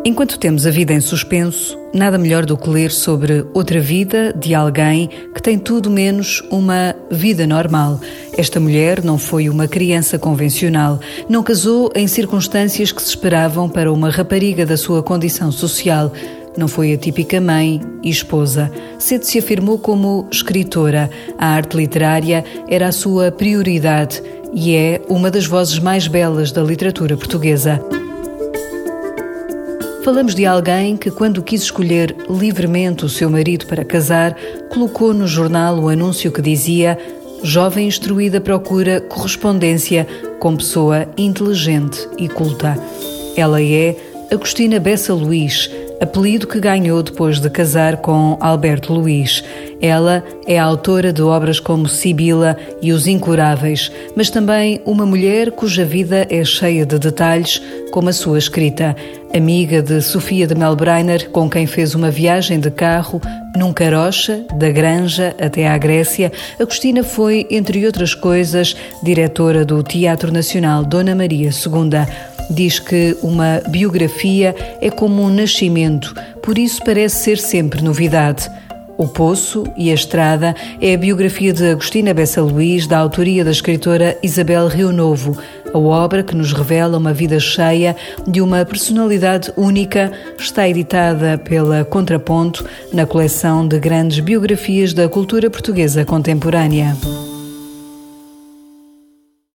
Enquanto temos a vida em suspenso, nada melhor do que ler sobre outra vida de alguém que tem tudo menos uma vida normal. Esta mulher não foi uma criança convencional, não casou em circunstâncias que se esperavam para uma rapariga da sua condição social. Não foi a típica mãe e esposa. Cedo se afirmou como escritora. A arte literária era a sua prioridade e é uma das vozes mais belas da literatura portuguesa. Falamos de alguém que, quando quis escolher livremente o seu marido para casar, colocou no jornal o anúncio que dizia: jovem instruída procura correspondência com pessoa inteligente e culta. Ela é Agostina Bessa Luís, apelido que ganhou depois de casar com Alberto Luís. Ela é a autora de obras como Sibila e Os Incuráveis, mas também uma mulher cuja vida é cheia de detalhes, como a sua escrita. Amiga de Sofia de Melbrenner, com quem fez uma viagem de carro num carocha, da Granja até à Grécia, Agostina foi, entre outras coisas, diretora do Teatro Nacional Dona Maria II. Diz que uma biografia é como um nascimento, por isso parece ser sempre novidade. O Poço e a Estrada é a biografia de Agostina Bessa Luís, da autoria da escritora Isabel Rio Novo. A obra, que nos revela uma vida cheia de uma personalidade única, está editada pela Contraponto na coleção de grandes biografias da cultura portuguesa contemporânea.